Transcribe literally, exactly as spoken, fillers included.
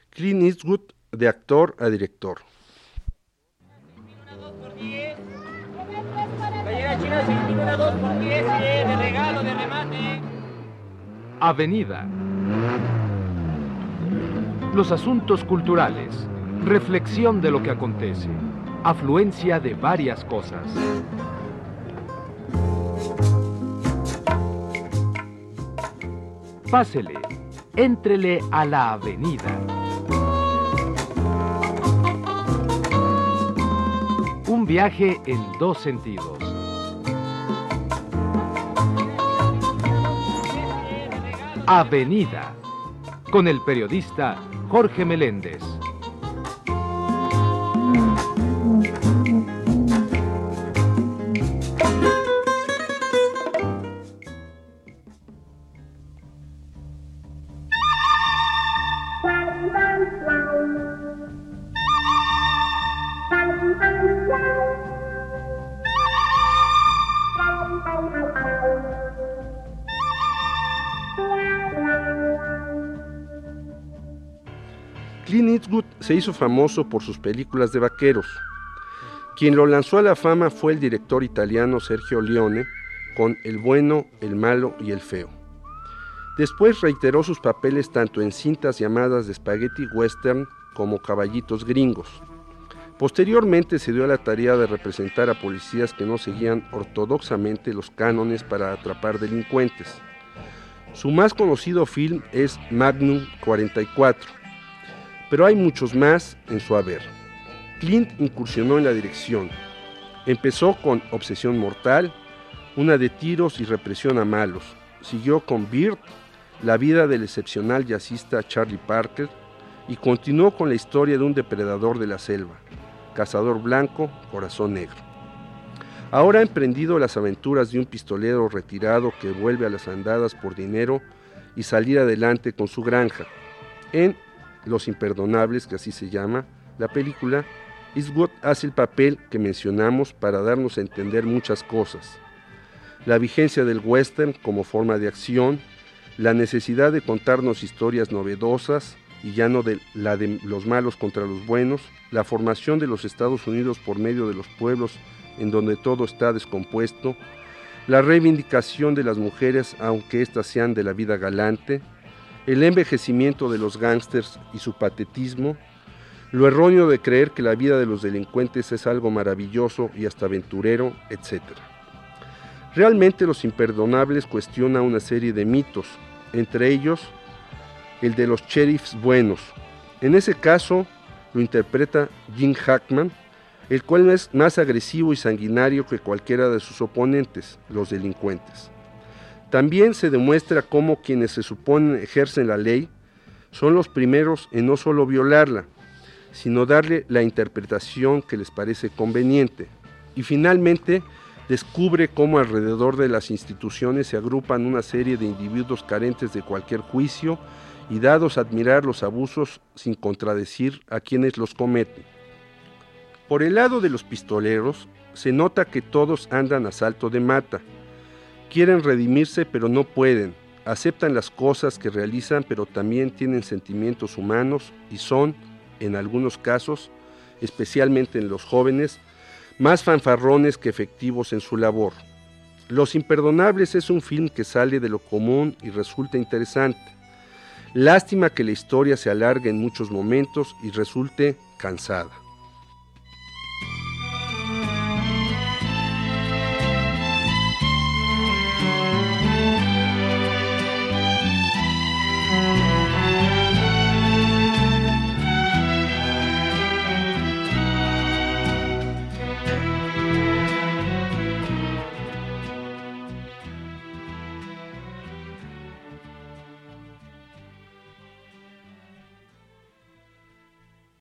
Clint Eastwood de actor a director. Avenida. Los asuntos culturales. Reflexión de lo que acontece. Afluencia de varias cosas. Pásele, éntrele a la avenida. Un viaje en dos sentidos. Avenida, con el periodista Jorge Meléndez. Clint Eastwood se hizo famoso por sus películas de vaqueros. Quien lo lanzó a la fama fue el director italiano Sergio Leone con El bueno, el malo y el feo. Después reiteró sus papeles tanto en cintas llamadas de spaghetti western como Caballitos Gringos. Posteriormente se dio a la tarea de representar a policías que no seguían ortodoxamente los cánones para atrapar delincuentes. Su más conocido film es Magnum cuarenta y cuatro, pero hay muchos más en su haber. Clint incursionó en la dirección. Empezó con Obsesión Mortal, una de tiros y represión a malos. Siguió con Bird, la vida del excepcional jazzista Charlie Parker, y continuó con la historia de un depredador de la selva, Cazador Blanco, Corazón Negro. Ahora ha emprendido las aventuras de un pistolero retirado que vuelve a las andadas por dinero y salir adelante con su granja. En Los Imperdonables, que así se llama la película, Eastwood hace el papel que mencionamos para darnos a entender muchas cosas. La vigencia del western como forma de acción, la necesidad de contarnos historias novedosas y ya no de la de los malos contra los buenos, la formación de los Estados Unidos por medio de los pueblos en donde todo está descompuesto, la reivindicación de las mujeres aunque éstas sean de la vida galante, el envejecimiento de los gángsters y su patetismo, lo erróneo de creer que la vida de los delincuentes es algo maravilloso y hasta aventurero, etcétera. Realmente Los Imperdonables cuestiona una serie de mitos, entre ellos el de los sheriffs buenos. En ese caso lo interpreta Gene Hackman, el cual es más agresivo y sanguinario que cualquiera de sus oponentes, los delincuentes. También se demuestra cómo quienes se suponen ejercen la ley son los primeros en no solo violarla, sino darle la interpretación que les parece conveniente. Y finalmente descubre cómo alrededor de las instituciones se agrupan una serie de individuos carentes de cualquier juicio y dados a admirar los abusos sin contradecir a quienes los cometen. Por el lado de los pistoleros, se nota que todos andan a salto de mata. Quieren redimirse pero no pueden, aceptan las cosas que realizan pero también tienen sentimientos humanos y son, en algunos casos, especialmente en los jóvenes, más fanfarrones que efectivos en su labor. Los Imperdonables es un film que sale de lo común y resulta interesante. Lástima que la historia se alargue en muchos momentos y resulte cansada.